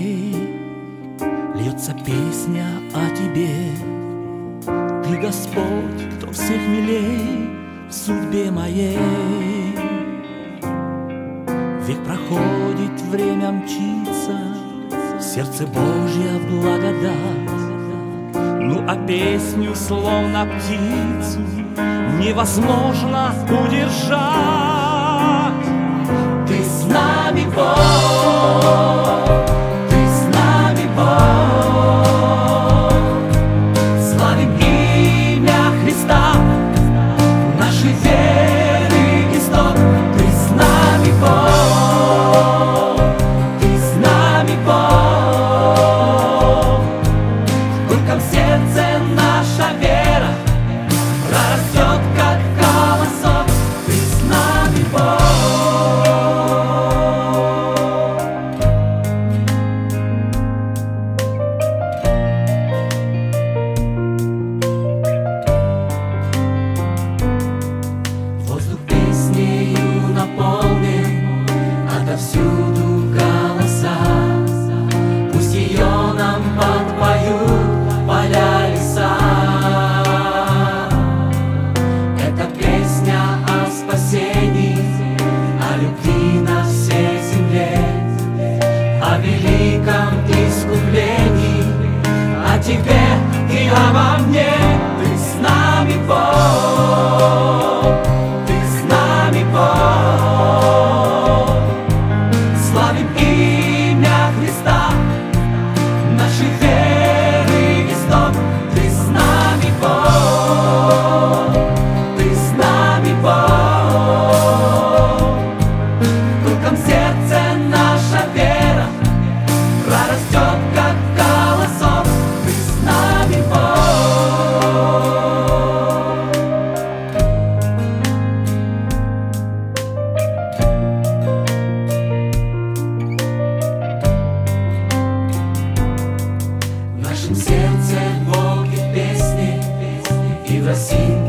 ней льется песня о тебе. Ты, Господь, кто всех милей в судьбе моей. Век проходит, время мчится, в сердце Божья благодать. Ну а песню, словно птицу, невозможно удержать. Ты с нами, Бог, ты с нами, Бог. Славим имя Христа, нашей веры исток. Ты с нами, Бог, ты с нами, Бог. В горьком сердце наша вера прорастет, как колосок. Ты с нами, Бог. Воздух песнею наполнен, отовсюду голоса. Пусть ее нам подпоют поля, леса. Это песня о спасении, о любви на всей земле, о великом искуплении, о тебе и обо мне. Ты с нами, Бог, ты с нами, Бог. Славим имя Христа, нашей веры исток. Ты с нами, Бог, ты с нами, Бог. В горьком сердце наша вера прорастет, как колосок. Ты с нами, Бог. В нашем сердце Бог и песни, и в России